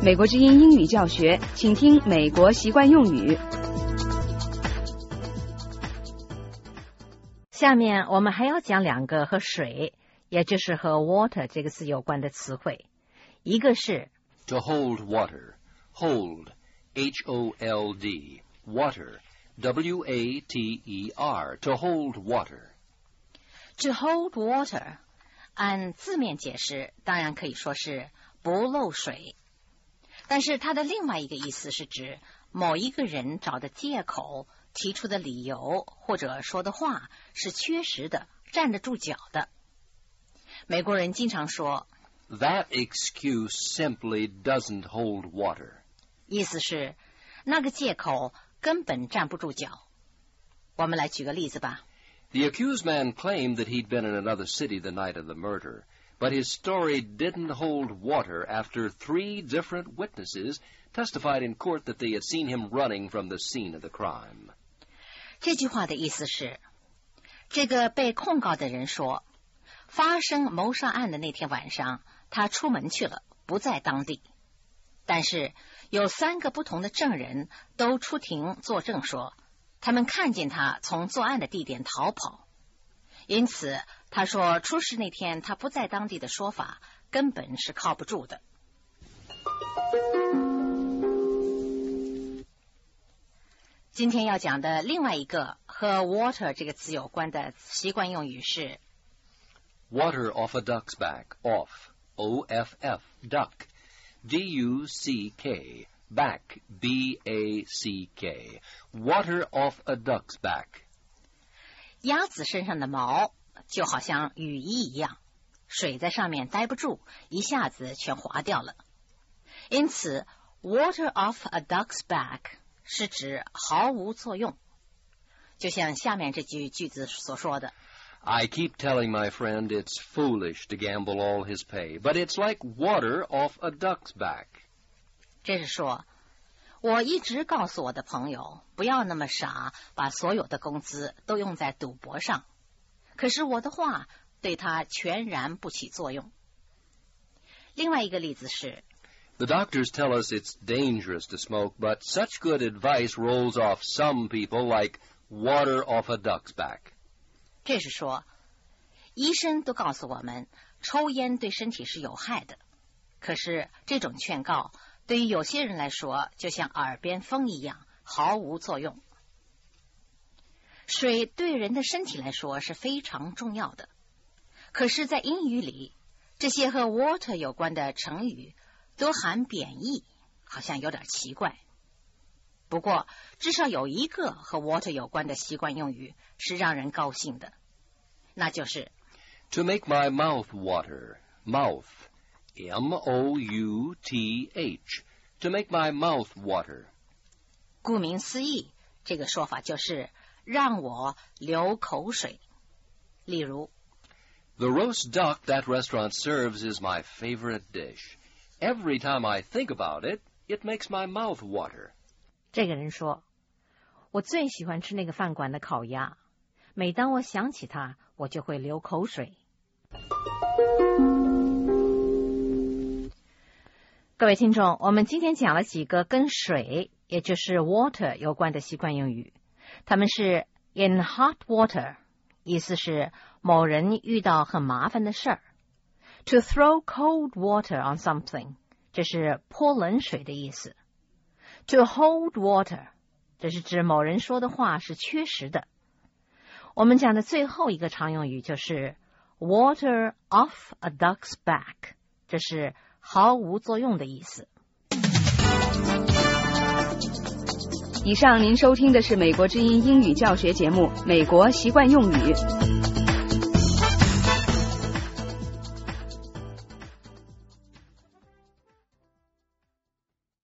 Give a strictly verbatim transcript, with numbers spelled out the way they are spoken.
美国之音英语教学，请听美国习惯用语。 下面我们还要讲两个和水，也就是和 water 这个词有关的词汇。一个是 to hold water, hold, H O L D, water, W A T E R, to hold water. To hold water, 按字面解释，当然可以说是不漏水。但是它的另外一个意思是指某一个人找的借口、提出的理由或者说的话是缺实的、站得住脚的。美国人经常说 That excuse simply doesn't hold water. 意思是那个借口根本站不住脚。我们来举个例子吧。 The accused man claimed that he'd been in another city the night of the murder, but his story didn't hold water after three different witnesses testified in court that they had seen him running from the scene of the crime. 这句话的意思是，这个被控告的人说，发生谋杀案的那天晚上，他出门去了，不在当地。但是有三个不同的证人都出庭作证说，他们看见他从作案的地点逃跑。因此他说出事那天他不在当地的说法根本是靠不住的。今天要讲的另外一个和 water 这个词有关的习惯用语是 Water off a duck's back, off, O F F, duck, D U C K, back, B A C K, water off a duck's back. 鸭子身上的毛就好像雨衣一样，水在上面待不住，一下子全滑掉了。因此 water off a duck's back 是指毫无作用，就像下面这句句子所说的 I keep telling my friend it's foolish to gamble all his pay, but it's like water off a duck's back. 这是说，我一直告诉我的朋友，不要那么傻，把所有的工资都用在赌博上。可是我的话对他全然不起作用。另外一个例子是 The doctors tell us it's dangerous to smoke, but such good advice rolls off some people like water off a duck's back. 这是说，医生都告诉我们，抽烟对身体是有害的。可是这种劝告对于有些人来说，就像耳边风一样，毫无作用。水对人的身体来说是非常重要的，可是在英语里，这些和 water 有关的成语都含贬义，好像有点奇怪。不过至少有一个和 water 有关的习惯用语是让人高兴的，那就是 To make my mouth water, mouth, M O U T H, to make my mouth water. 顾名思义，这个说法就是让我流口水。例如 The roast duck that restaurant serves is my favorite dish. Every time I think about it, it makes my mouth water. 这个人说，我最喜欢吃那个饭馆的烤鸭，每当我想起它，我就会流口水。各位听众，我们今天讲了几个跟水，也就是 water 有关的习惯用语。他们是 in hot water， 意思是某人遇到很麻烦的事儿。To throw cold water on something， 这是泼冷水的意思。To hold water， 这是指某人说的话是缺实的。我们讲的最后一个常用语就是 water off a duck's back， 这是毫无作用的意思。 以上您收听的是美国之音英语教学节目《美国习惯用语》。